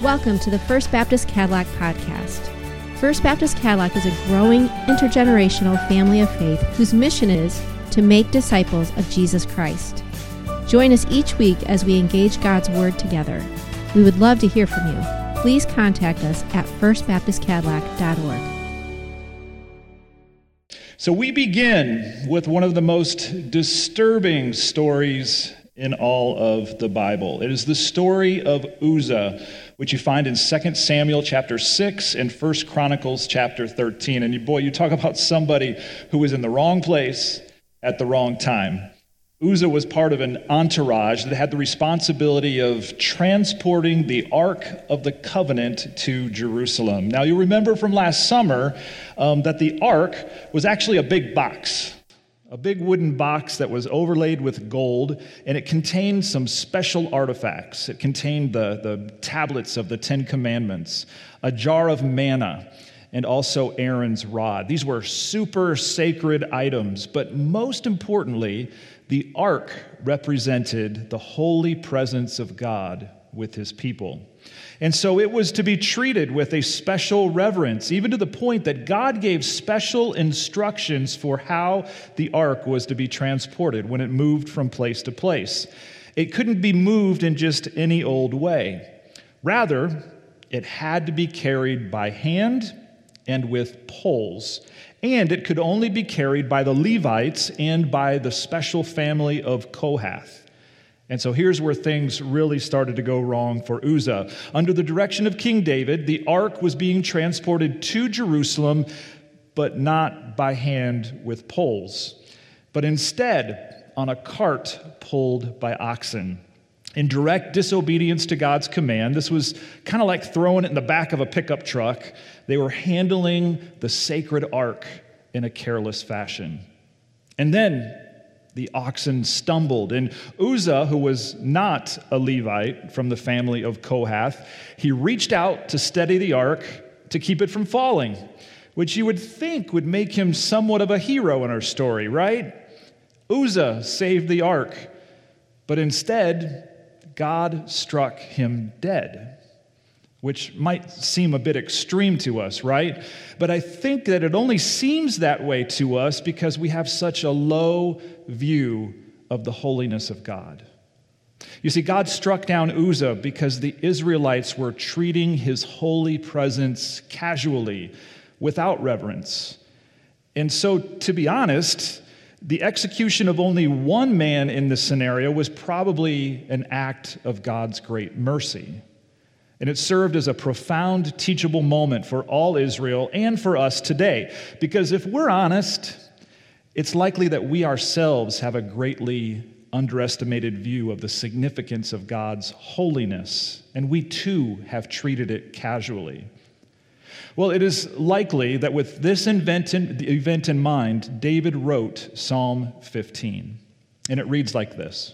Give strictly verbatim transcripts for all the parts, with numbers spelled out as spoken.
Welcome to the First Baptist Cadillac Podcast. First Baptist Cadillac is a growing intergenerational family of faith whose mission is to make disciples of Jesus Christ. Join us each week as we engage God's Word together. We would love to hear from you. Please contact us at first baptist cadillac dot org. So we begin with one of the most disturbing stories in all of the Bible. It is the story of Uzzah, which you find in Second Samuel chapter six and First Chronicles chapter thirteen. And you, boy, you talk about somebody who was in the wrong place at the wrong time. Uzzah was part of an entourage that had the responsibility of transporting the Ark of the Covenant to Jerusalem. Now, you remember from last summer um, that the Ark was actually a big box. A big wooden box that was overlaid with gold, and it contained some special artifacts. It contained the, the tablets of the Ten Commandments, a jar of manna, and also Aaron's rod. These were super sacred items, but most importantly, the ark represented the holy presence of God with his people. And so it was to be treated with a special reverence, even to the point that God gave special instructions for how the ark was to be transported when it moved from place to place. It couldn't be moved in just any old way. Rather, it had to be carried by hand and with poles. And it could only be carried by the Levites and by the special family of Kohath. And so here's where things really started to go wrong for Uzzah. Under the direction of King David, the ark was being transported to Jerusalem, but not by hand with poles, but instead on a cart pulled by oxen. In direct disobedience to God's command, this was kind of like throwing it in the back of a pickup truck. They were handling the sacred ark in a careless fashion. And then the oxen stumbled, and Uzzah, who was not a Levite from the family of Kohath, he reached out to steady the ark to keep it from falling, which you would think would make him somewhat of a hero in our story, right? Uzzah saved the ark, but instead, God struck him dead, which might seem a bit extreme to us, right? But I think that it only seems that way to us because we have such a low view of the holiness of God. You see, God struck down Uzzah because the Israelites were treating his holy presence casually, without reverence. And so, to be honest, the execution of only one man in this scenario was probably an act of God's great mercy. And it served as a profound teachable moment for all Israel and for us today. Because if we're honest, it's likely that we ourselves have a greatly underestimated view of the significance of God's holiness, and we too have treated it casually. Well, it is likely that with this event in, event in mind, David wrote Psalm fifteen. And it reads like this: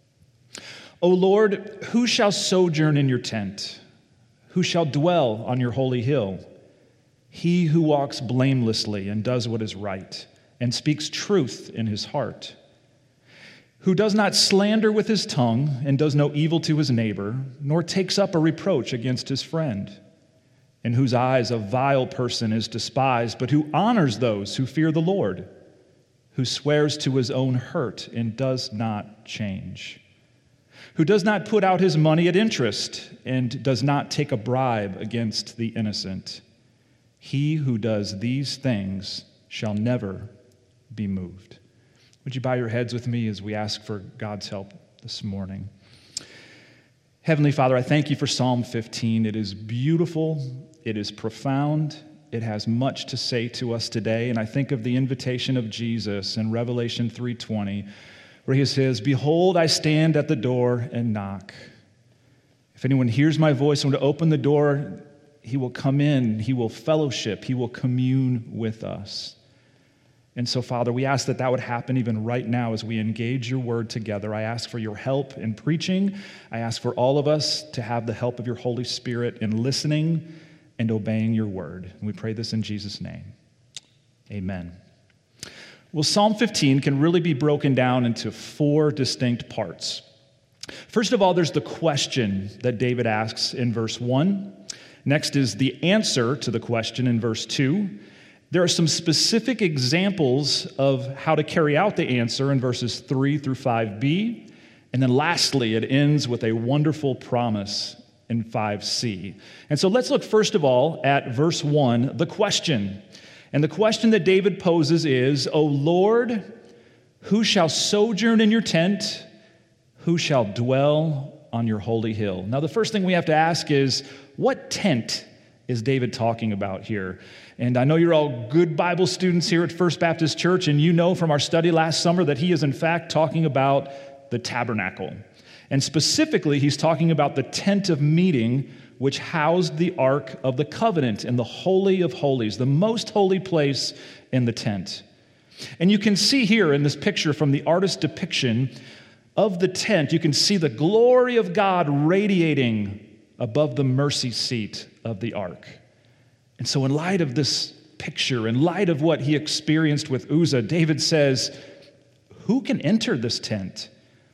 O Lord, who shall sojourn in your tent? Who shall dwell on your holy hill? He who walks blamelessly and does what is right, and speaks truth in his heart, who does not slander with his tongue, and does no evil to his neighbor, nor takes up a reproach against his friend, in whose eyes a vile person is despised, but who honors those who fear the Lord, who swears to his own hurt and does not change, who does not put out his money at interest and does not take a bribe against the innocent. He who does these things shall never be moved. Would you bow your heads with me as we ask for God's help this morning? Heavenly Father, I thank you for Psalm fifteen. It is beautiful, it is profound, it has much to say to us today, and I think of the invitation of Jesus in Revelation three twenty, where he says, Behold, I stand at the door and knock. If anyone hears my voice and will open the door, he will come in, he will fellowship, he will commune with us. And so, Father, we ask that that would happen even right now as we engage your word together. I ask for your help in preaching. I ask for all of us to have the help of your Holy Spirit in listening and obeying your word. And we pray this in Jesus' name. Amen. Well, Psalm fifteen can really be broken down into four distinct parts. First of all, there's the question that David asks in verse one. Next is the answer to the question in verse two. There are some specific examples of how to carry out the answer in verses three through five b. And then lastly, it ends with a wonderful promise in five c. And so let's look first of all at verse one, the question. And the question that David poses is, O Lord, who shall sojourn in your tent? Who shall dwell on your holy hill? Now, the first thing we have to ask is, what tent is David talking about here? And I know you're all good Bible students here at First Baptist Church, and you know from our study last summer that he is in fact talking about the tabernacle. And specifically, he's talking about the tent of meeting, which housed the Ark of the Covenant in the Holy of Holies, the most holy place in the tent. And you can see here in this picture from the artist's depiction of the tent, you can see the glory of God radiating above the mercy seat of the ark. And so in light of this picture, in light of what he experienced with Uzzah, David says, who can enter this tent?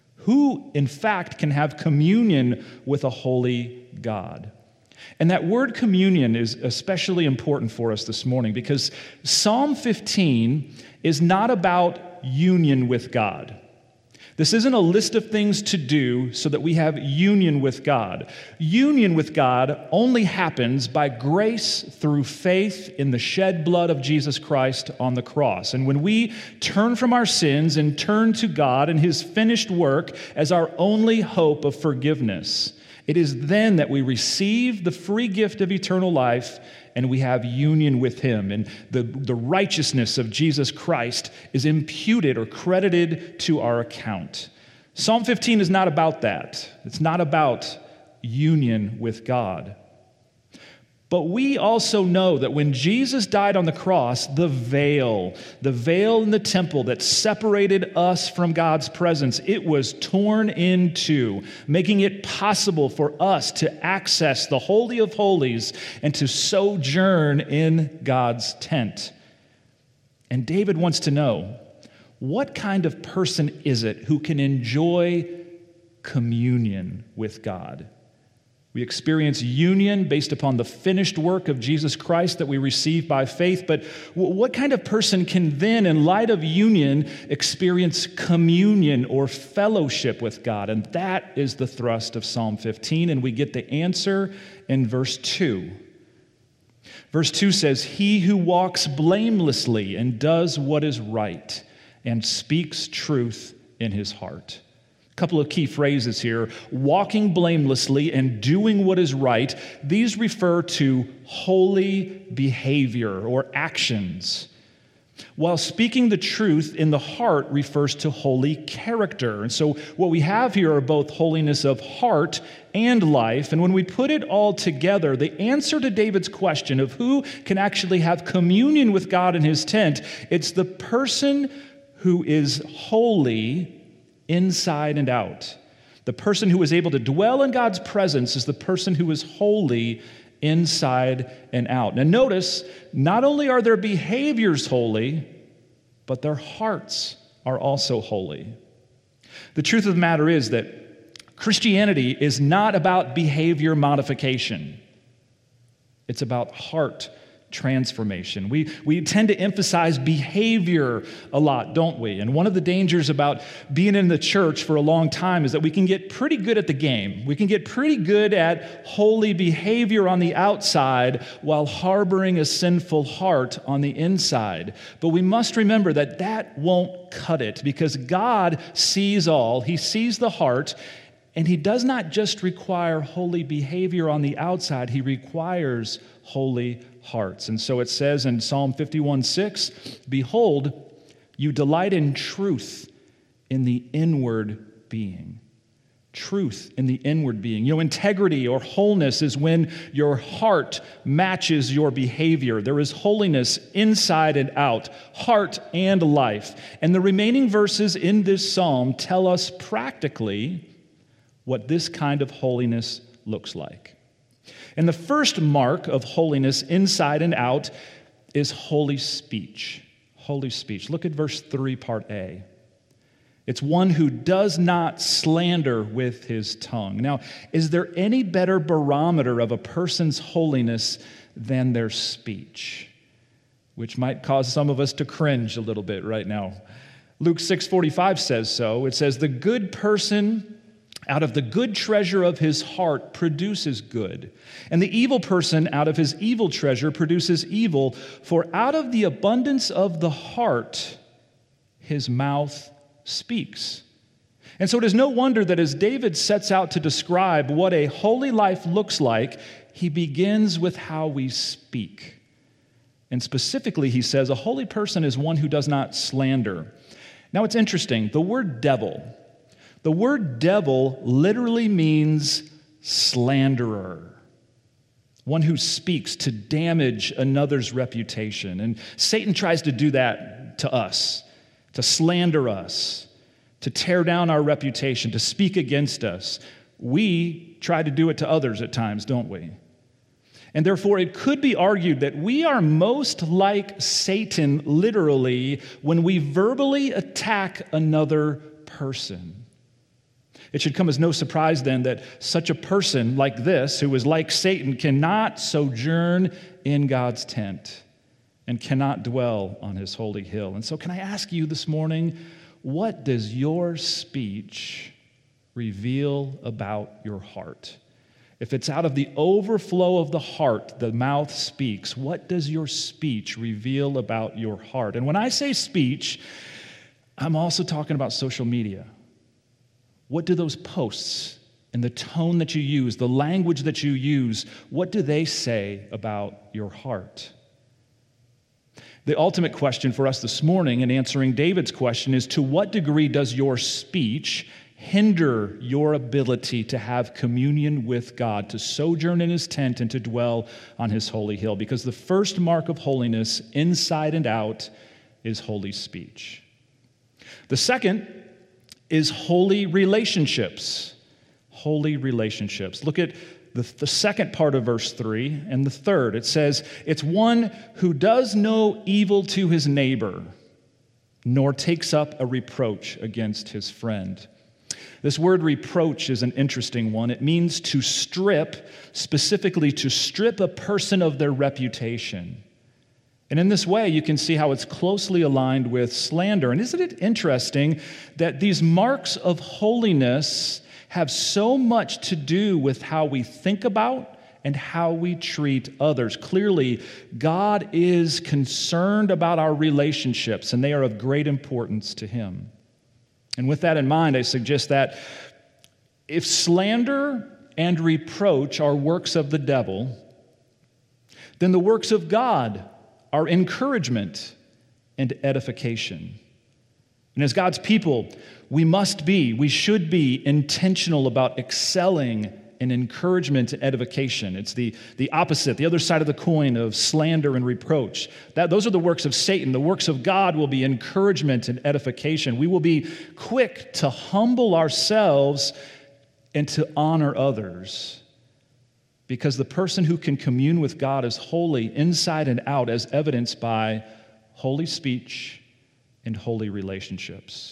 Who, in fact, can have communion with a holy God? And that word communion is especially important for us this morning because Psalm fifteen is not about union with God. This isn't a list of things to do so that we have union with God. Union with God only happens by grace through faith in the shed blood of Jesus Christ on the cross. And when we turn from our sins and turn to God and his finished work as our only hope of forgiveness, it is then that we receive the free gift of eternal life and we have union with him. And the, the righteousness of Jesus Christ is imputed or credited to our account. Psalm fifteen is not about that. It's not about union with God. But we also know that when Jesus died on the cross, the veil, the veil in the temple that separated us from God's presence, it was torn in two, making it possible for us to access the Holy of Holies and to sojourn in God's tent. And David wants to know, what kind of person is it who can enjoy communion with God? We experience union based upon the finished work of Jesus Christ that we receive by faith, but what kind of person can then, in light of union, experience communion or fellowship with God? And that is the thrust of Psalm fifteen, and we get the answer in verse two. Verse two says, "He who walks blamelessly and does what is right and speaks truth in his heart." Couple of key phrases here. Walking blamelessly and doing what is right. These refer to holy behavior or actions. While speaking the truth in the heart refers to holy character. And so what we have here are both holiness of heart and life. And when we put it all together, the answer to David's question of who can actually have communion with God in his tent, it's the person who is holy inside and out. The person who is able to dwell in God's presence is the person who is holy inside and out. Now notice, not only are their behaviors holy, but their hearts are also holy. The truth of the matter is that Christianity is not about behavior modification. It's about heart transformation. We, we tend to emphasize behavior a lot, don't we? And one of the dangers about being in the church for a long time is that we can get pretty good at the game. We can get pretty good at holy behavior on the outside while harboring a sinful heart on the inside. But we must remember that that won't cut it because God sees all. He sees the heart, and he does not just require holy behavior on the outside. He requires holy hearts. And so it says in Psalm fifty-one six, "Behold, you delight in truth in the inward being." Truth in the inward being. You know, integrity or wholeness is when your heart matches your behavior. There is holiness inside and out, heart and life. And the remaining verses in this psalm tell us practically what this kind of holiness looks like. And the first mark of holiness inside and out is holy speech. Holy speech. Look at verse three, part A. It's one who does not slander with his tongue. Now, is there any better barometer of a person's holiness than their speech? Which might cause some of us to cringe a little bit right now. Luke six forty-five says so. It says, the good person out of the good treasure of his heart produces good, and the evil person out of his evil treasure produces evil, for out of the abundance of the heart his mouth speaks. And so it is no wonder that as David sets out to describe what a holy life looks like, he begins with how we speak. And specifically, he says, a holy person is one who does not slander. Now, it's interesting. The word devil, the word devil literally means slanderer, one who speaks to damage another's reputation. And Satan tries to do that to us, to slander us, to tear down our reputation, to speak against us. We try to do it to others at times, don't we? And therefore, it could be argued that we are most like Satan, literally, when we verbally attack another person. It should come as no surprise, then, that such a person like this, who is like Satan, cannot sojourn in God's tent and cannot dwell on his holy hill. And so can I ask you this morning, what does your speech reveal about your heart? If it's out of the overflow of the heart, the mouth speaks, what does your speech reveal about your heart? And when I say speech, I'm also talking about social media. What do those posts and the tone that you use, the language that you use, what do they say about your heart? The ultimate question for us this morning in answering David's question is, to what degree does your speech hinder your ability to have communion with God, to sojourn in his tent and to dwell on his holy hill? Because the first mark of holiness, inside and out, is holy speech. The second is holy relationships. Holy relationships. Look at the, the second part of verse three and the third. It says, it's one who does no evil to his neighbor, nor takes up a reproach against his friend. This word reproach is an interesting one. It means to strip, specifically to strip a person of their reputation. And in this way, you can see how it's closely aligned with slander. And isn't it interesting that these marks of holiness have so much to do with how we think about and how we treat others? Clearly, God is concerned about our relationships, and they are of great importance to him. And with that in mind, I suggest that if slander and reproach are works of the devil, then the works of God are encouragement and edification. And as God's people, we must be, we should be intentional about excelling in encouragement and edification. It's the, the opposite, the other side of the coin of slander and reproach. That, those are the works of Satan. The works of God will be encouragement and edification. We will be quick to humble ourselves and to honor others, because the person who can commune with God is holy inside and out, as evidenced by holy speech and holy relationships.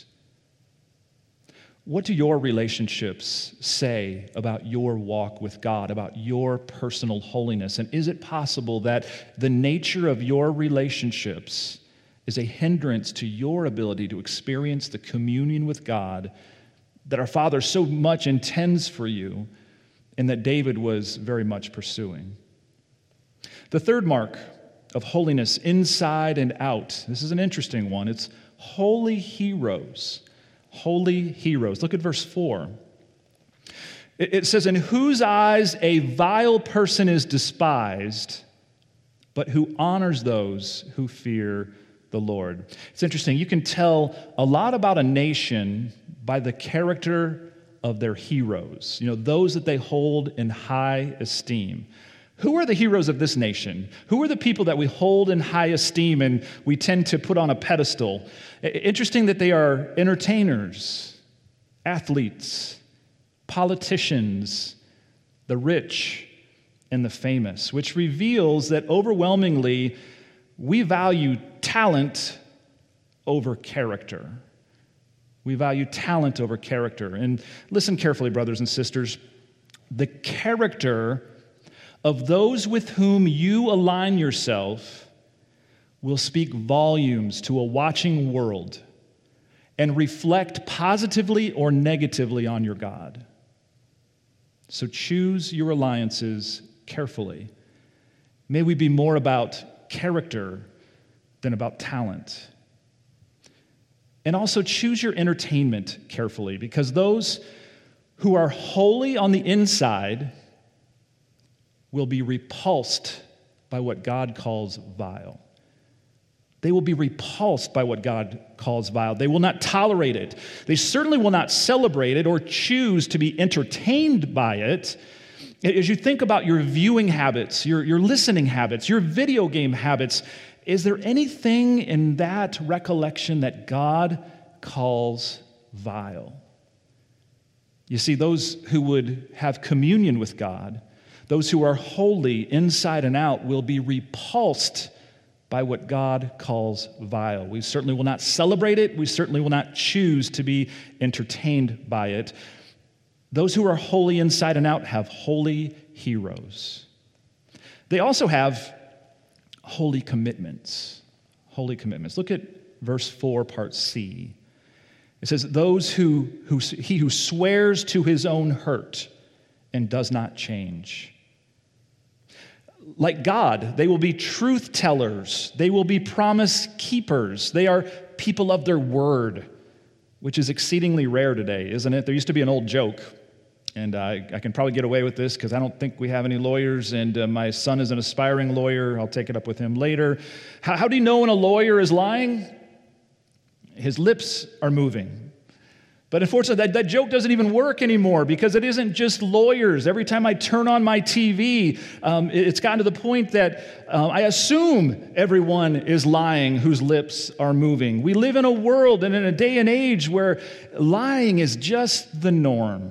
What do your relationships say about your walk with God, about your personal holiness? And is it possible that the nature of your relationships is a hindrance to your ability to experience the communion with God that our Father so much intends for you, and that David was very much pursuing? The third mark of holiness, inside and out, this is an interesting one. It's holy heroes. Holy heroes. Look at verse four. It, it says, in whose eyes a vile person is despised, but who honors those who fear the Lord. It's interesting. You can tell a lot about a nation by the character of their heroes, you know, those that they hold in high esteem. Who are the heroes of this nation? Who are the people that we hold in high esteem and we tend to put on a pedestal? Interesting that they are entertainers, athletes, politicians, the rich, and the famous, which reveals that overwhelmingly we value talent over character. We value talent over character. And listen carefully, brothers and sisters. The character of those with whom you align yourself will speak volumes to a watching world and reflect positively or negatively on your God. So choose your alliances carefully. May we be more about character than about talent. And also choose your entertainment carefully, because those who are holy on the inside will be repulsed by what God calls vile. They will be repulsed by what God calls vile. They will not tolerate it. They certainly will not celebrate it or choose to be entertained by it. As you think about your viewing habits, your, your listening habits, your video game habits, is there anything in that recollection that God calls vile? You see, those who would have communion with God, those who are holy inside and out, will be repulsed by what God calls vile. We certainly will not celebrate it. We certainly will not choose to be entertained by it. Those who are holy inside and out have holy heroes. They also have holy commitments. Holy commitments. Look at verse four, part C. It says, those who, who he who swears to his own hurt and does not change. Like God, they will be truth tellers. They will be promise keepers. They are people of their word, which is exceedingly rare today, isn't it? There used to be an old joke, and I, I can probably get away with this because I don't think we have any lawyers, and uh, my son is an aspiring lawyer. I'll take it up with him later. How, how do you know when a lawyer is lying? His lips are moving. But unfortunately, that, that joke doesn't even work anymore because it isn't just lawyers. Every time I turn on my T V, um, it's gotten to the point that uh, I assume everyone is lying whose lips are moving. We live in a world and in a day and age where lying is just the norm.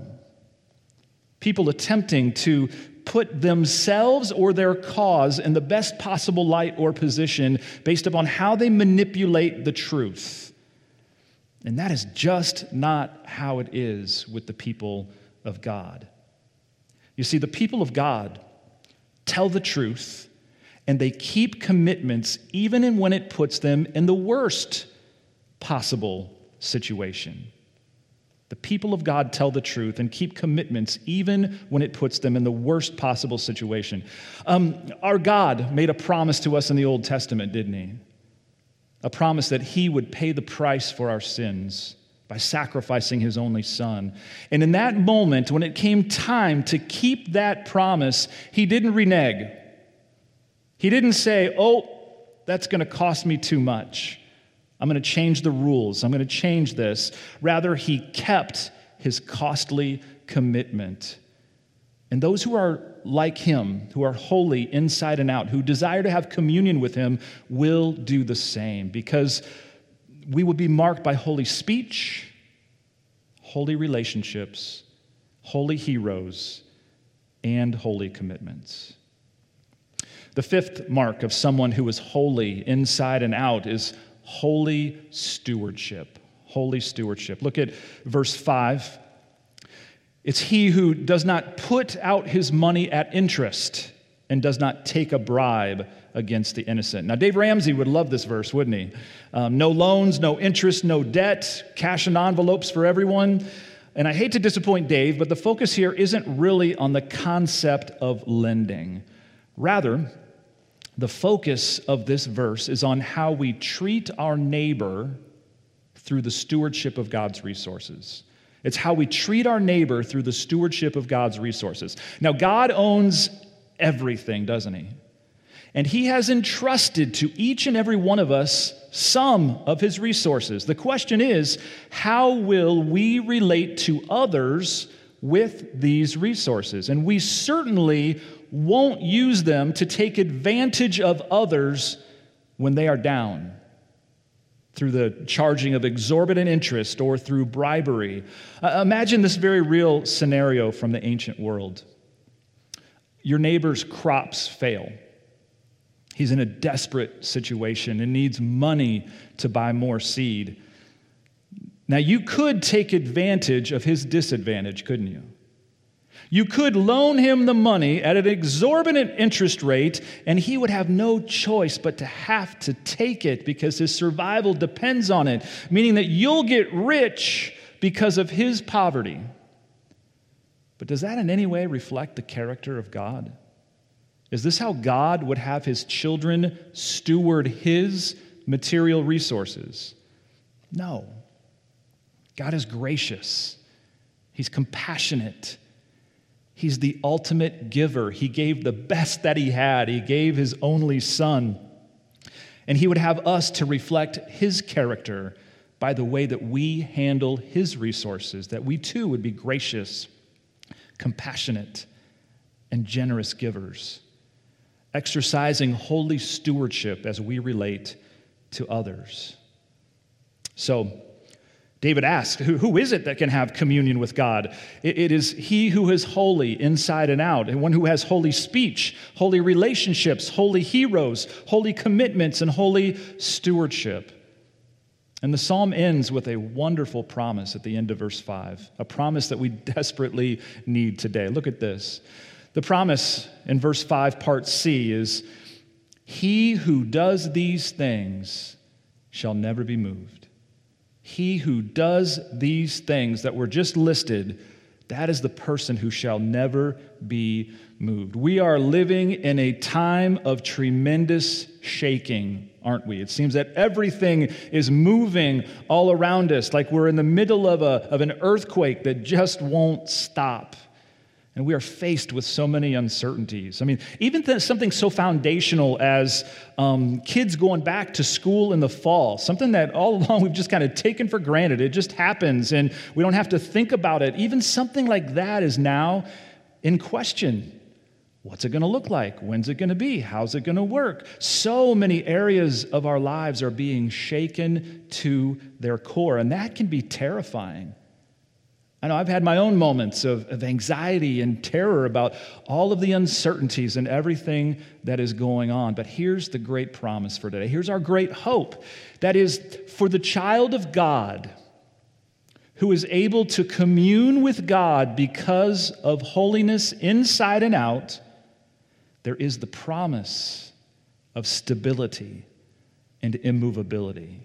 People attempting to put themselves or their cause in the best possible light or position based upon how they manipulate the truth. And that is just not how it is with the people of God. You see, the people of God tell the truth, and they keep commitments even in when it puts them in the worst possible situation. The people of God tell the truth and keep commitments even when it puts them in the worst possible situation. Um, our God made a promise to us in the Old Testament, didn't he? A promise that he would pay the price for our sins by sacrificing his only son. And in that moment, when it came time to keep that promise, he didn't renege. He didn't say, oh, that's going to cost me too much. I'm going to change the rules. I'm going to change this. Rather, he kept his costly commitment. And those who are like him, who are holy inside and out, who desire to have communion with him, will do the same, because we will be marked by holy speech, holy relationships, holy heroes, and holy commitments. The fifth mark of someone who is holy inside and out is holy stewardship. Holy stewardship. Look at verse five. It's he who does not put out his money at interest and does not take a bribe against the innocent. Now, Dave Ramsey would love this verse, wouldn't he? Um, no loans, no interest, no debt, cash in envelopes for everyone. And I hate to disappoint Dave, but the focus here isn't really on the concept of lending. Rather, the focus of this verse is on how we treat our neighbor through the stewardship of God's resources. It's how we treat our neighbor through the stewardship of God's resources. Now, God owns everything, doesn't he? And he has entrusted to each and every one of us some of his resources. The question is, how will we relate to others with these resources? And we certainly won't use them to take advantage of others when they are down, through the charging of exorbitant interest or through bribery. Uh, imagine this very real scenario from the ancient world. Your neighbor's crops fail. He's in a desperate situation and needs money to buy more seed. Now, you could take advantage of his disadvantage, couldn't you? You could loan him the money at an exorbitant interest rate, and he would have no choice but to have to take it because his survival depends on it, meaning that you'll get rich because of his poverty. But does that in any way reflect the character of God? Is this how God would have his children steward his material resources? No. God is gracious. He's compassionate. He's the ultimate giver. He gave the best that he had. He gave his only son. And he would have us to reflect his character by the way that we handle his resources, that we too would be gracious, compassionate, and generous givers, exercising holy stewardship as we relate to others. So, David asks, who, who is it that can have communion with God? It, it is he who is holy inside and out, and one who has holy speech, holy relationships, holy heroes, holy commitments, and holy stewardship. And the psalm ends with a wonderful promise at the end of verse five, a promise that we desperately need today. Look at this. The promise in verse five, part C, is, he who does these things shall never be moved. He who does these things that were just listed, that is the person who shall never be moved. We are living in a time of tremendous shaking, aren't we? It seems that everything is moving all around us, like we're in the middle of, a, of an earthquake that just won't stop. And we are faced with so many uncertainties. I mean, even th- something so foundational as um, kids going back to school in the fall, something that all along we've just kind of taken for granted. It just happens, and we don't have to think about it. Even something like that is now in question. What's it going to look like? When's it going to be? How's it going to work? So many areas of our lives are being shaken to their core, and that can be terrifying. I know I've had my own moments of, of anxiety and terror about all of the uncertainties and everything that is going on. But here's the great promise for today. Here's our great hope. That is, for the child of God who is able to commune with God because of holiness inside and out, there is the promise of stability and immovability.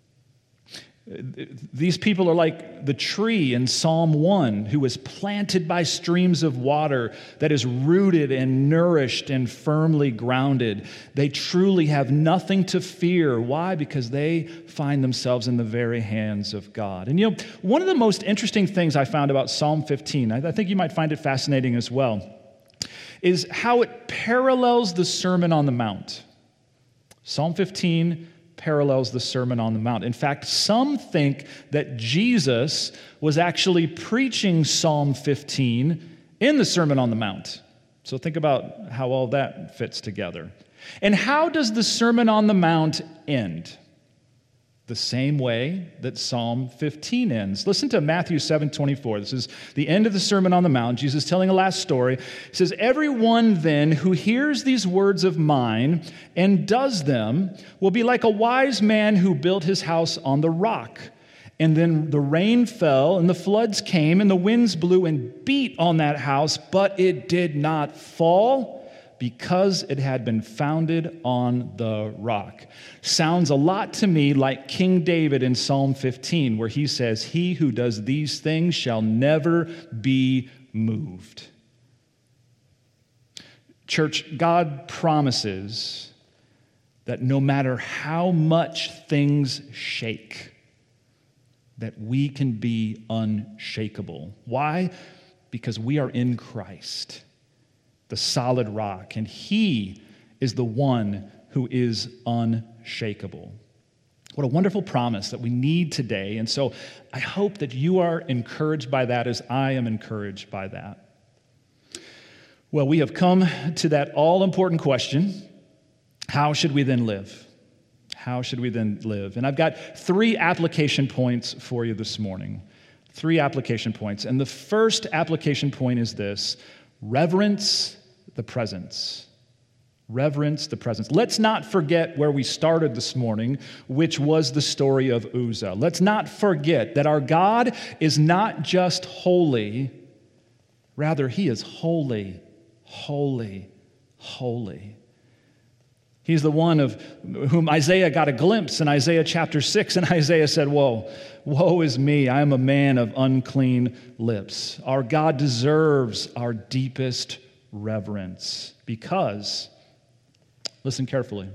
These people are like the tree in Psalm one who is planted by streams of water, that is rooted and nourished and firmly grounded. They truly have nothing to fear. Why? Because they find themselves in the very hands of God. And you know, one of the most interesting things I found about Psalm fifteen, I think you might find it fascinating as well, is how it parallels the Sermon on the Mount. Psalm fifteen parallels the Sermon on the Mount. In fact, some think that Jesus was actually preaching Psalm fifteen in the Sermon on the Mount. So think about how all that fits together. And how does the Sermon on the Mount end? The same way that Psalm fifteen ends. Listen to Matthew seven twenty-four. This is the end of the Sermon on the Mount. Jesus telling a last story. He says, "Everyone then who hears these words of mine and does them will be like a wise man who built his house on the rock. And then the rain fell, and the floods came, and the winds blew and beat on that house, but it did not fall, because it had been founded on the rock." Sounds a lot to me like King David in Psalm fifteen, where he says, "He who does these things shall never be moved." Church, God promises that no matter how much things shake, that we can be unshakable. Why? Because we are in Christ, the solid rock, and he is the one who is unshakable. What a wonderful promise that we need today. And so I hope that you are encouraged by that as I am encouraged by that. Well, we have come to that all-important question, how should we then live? How should we then live? And I've got three application points for you this morning. Three application points. And the first application point is this: reverence the presence. Reverence the presence. Let's not forget where we started this morning, which was the story of Uzzah. Let's not forget that our God is not just holy, rather, he is holy, holy, holy. He's the one of whom Isaiah got a glimpse in Isaiah chapter six, and Isaiah said, "Woe, woe is me, I am a man of unclean lips." Our God deserves our deepest reverence because, listen carefully,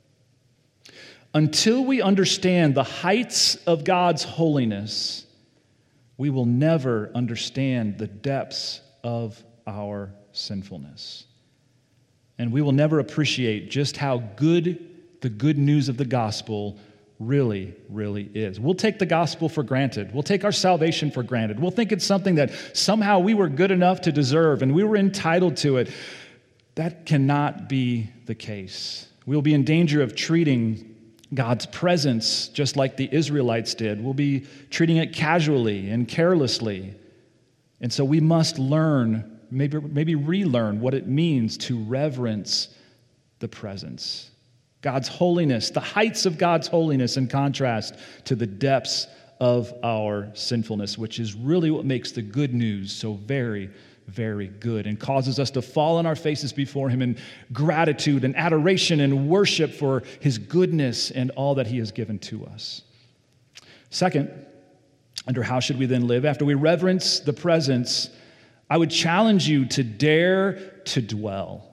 until we understand the heights of God's holiness, we will never understand the depths of our sinfulness. And we will never appreciate just how good the good news of the gospel really, really is. We'll take the gospel for granted. We'll take our salvation for granted. We'll think it's something that somehow we were good enough to deserve and we were entitled to it. That cannot be the case. We'll be in danger of treating God's presence just like the Israelites did. We'll be treating it casually and carelessly. And so we must learn, maybe, maybe relearn what it means to reverence the presence. God's holiness, the heights of God's holiness in contrast to the depths of our sinfulness, which is really what makes the good news so very, very good and causes us to fall on our faces before him in gratitude and adoration and worship for his goodness and all that he has given to us. Second, under how should we then live? After we reverence the presence, I would challenge you to dare to dwell.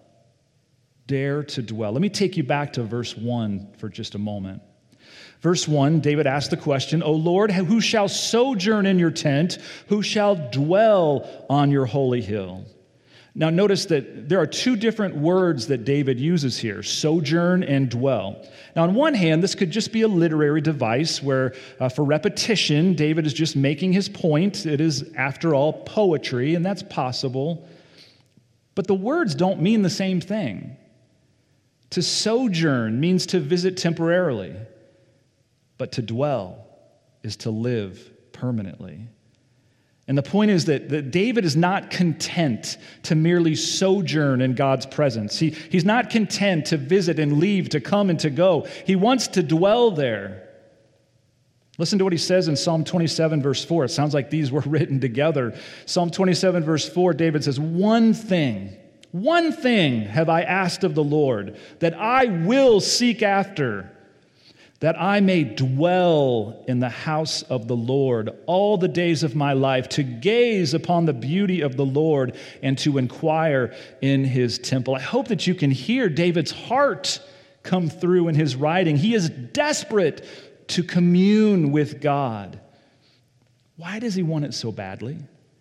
Dare to dwell. Let me take you back to verse one for just a moment. Verse one, David asked the question, "O Lord, who shall sojourn in your tent? Who shall dwell on your holy hill?" Now notice that there are two different words that David uses here, sojourn and dwell. Now on one hand, this could just be a literary device where uh, for repetition, David is just making his point. It is, after all, poetry, and that's possible. But the words don't mean the same thing. To sojourn means to visit temporarily, but to dwell is to live permanently. And the point is that, that David is not content to merely sojourn in God's presence. He, he's not content to visit and leave, to come and to go. He wants to dwell there. Listen to what he says in Psalm twenty-seven, verse four. It sounds like these were written together. Psalm twenty-seven, verse four, David says, "One thing, one thing have I asked of the Lord, that I will seek after, that I may dwell in the house of the Lord all the days of my life, to gaze upon the beauty of the Lord and to inquire in his temple." I hope that you can hear David's heart come through in his writing. He is desperate to commune with God. Why does he want it so badly?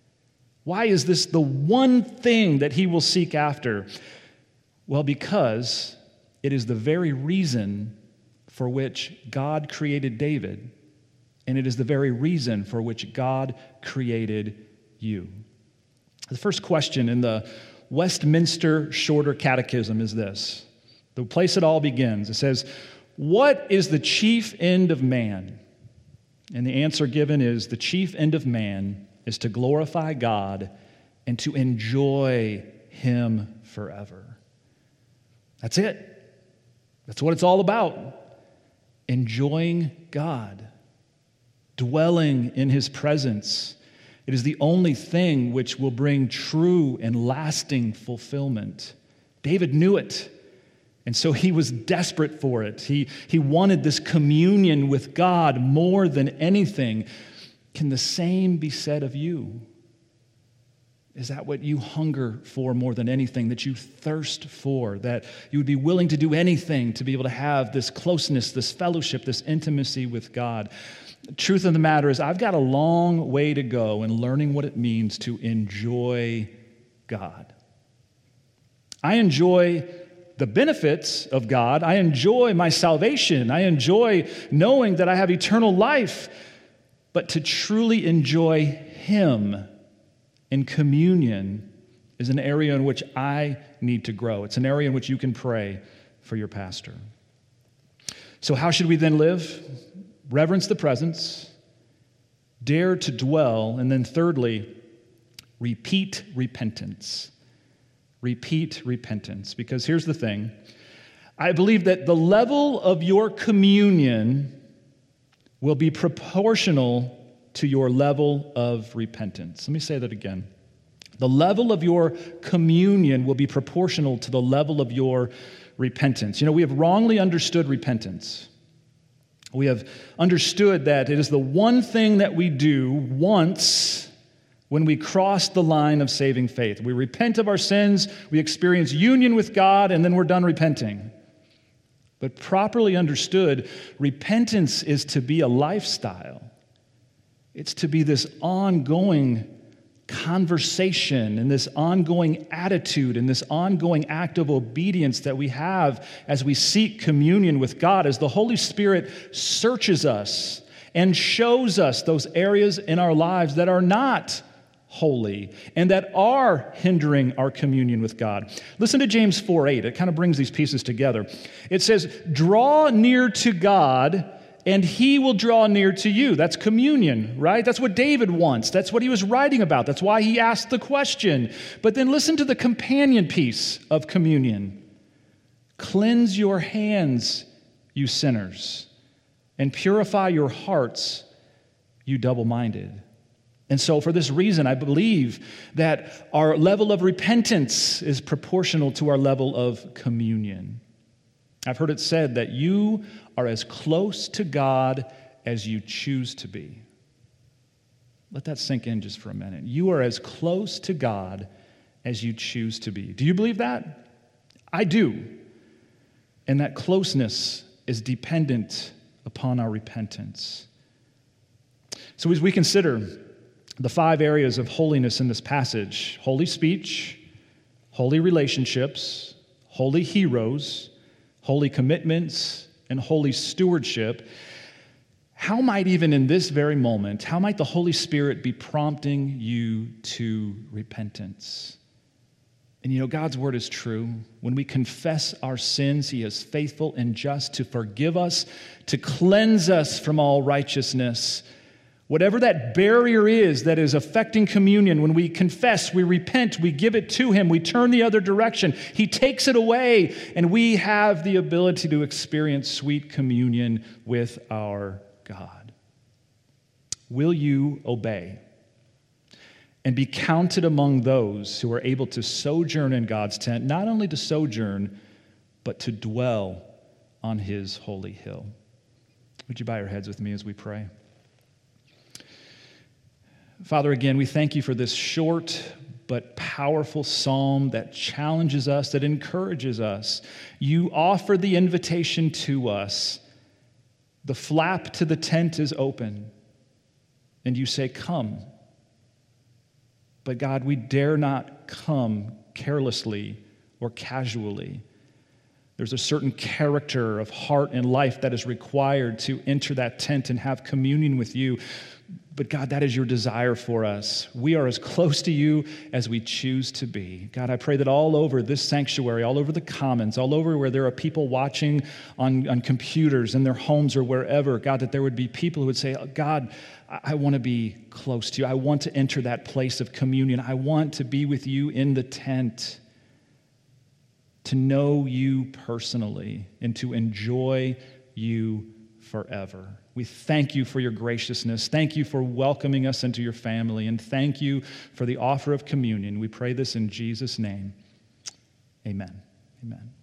Why is this the one thing that he will seek after? Well, because it is the very reason for which God created David, and it is the very reason for which God created you. The first question in the Westminster Shorter Catechism is this, the place it all begins. It says, "What is the chief end of man?" And the answer given is, the chief end of man is to glorify God and to enjoy him forever. That's it. That's what it's all about. Enjoying God, dwelling in his presence. It is the only thing which will bring true and lasting fulfillment. David knew it, and so he was desperate for it. He, he wanted this communion with God more than anything. Can the same be said of you? Is that what you hunger for more than anything, that you thirst for, that you would be willing to do anything to be able to have this closeness, this fellowship, this intimacy with God? The truth of the matter is, I've got a long way to go in learning what it means to enjoy God. I enjoy the benefits of God. I enjoy my salvation. I enjoy knowing that I have eternal life. But to truly enjoy him in communion is an area in which I need to grow. It's an area in which you can pray for your pastor. So how should we then live? Reverence the presence, dare to dwell, and then thirdly, repeat repentance. Repeat repentance. Because here's the thing. I believe that the level of your communion will be proportional to your level of repentance. Let me say that again. The level of your communion will be proportional to the level of your repentance. You know, we have wrongly understood repentance. We have understood that it is the one thing that we do once when we cross the line of saving faith. We repent of our sins, we experience union with God, and then we're done repenting. But properly understood, repentance is to be a lifestyle. It's to be this ongoing conversation and this ongoing attitude and this ongoing act of obedience that we have as we seek communion with God, as the Holy Spirit searches us and shows us those areas in our lives that are not holy and that are hindering our communion with God. Listen to James four eight. It kind of brings these pieces together. It says, "Draw near to God, and he will draw near to you." That's communion, right? That's what David wants. That's what he was writing about. That's why he asked the question. But then listen to the companion piece of communion. "Cleanse your hands, you sinners, and purify your hearts, you double-minded." And so for this reason, I believe that our level of repentance is proportional to our level of communion. I've heard it said that you are as close to God as you choose to be. Let that sink in just for a minute. You are as close to God as you choose to be. Do you believe that? I do. And that closeness is dependent upon our repentance. So as we consider the five areas of holiness in this passage: holy speech, holy relationships, holy heroes, holy commitments, and holy stewardship, how might even in this very moment, how might the Holy Spirit be prompting you to repentance? And you know, God's word is true. When we confess our sins, he is faithful and just to forgive us, to cleanse us from all righteousness. Whatever that barrier is that is affecting communion, when we confess, we repent, we give it to him, we turn the other direction, he takes it away, and we have the ability to experience sweet communion with our God. Will you obey and be counted among those who are able to sojourn in God's tent, not only to sojourn, but to dwell on his holy hill? Would you bow your heads with me as we pray? Father, again, we thank you for this short but powerful psalm that challenges us, that encourages us. You offer the invitation to us. The flap to the tent is open, and you say, "Come." But God, we dare not come carelessly or casually. There's a certain character of heart and life that is required to enter that tent and have communion with you. But God, that is your desire for us. We are as close to you as we choose to be. God, I pray that all over this sanctuary, all over the commons, all over where there are people watching on, on computers in their homes or wherever, God, that there would be people who would say, "God, I, I want to be close to you. I want to enter that place of communion. I want to be with you in the tent, to know you personally and to enjoy you forever." We thank you for your graciousness. Thank you for welcoming us into your family. And thank you for the offer of communion. We pray this in Jesus' name. Amen. Amen.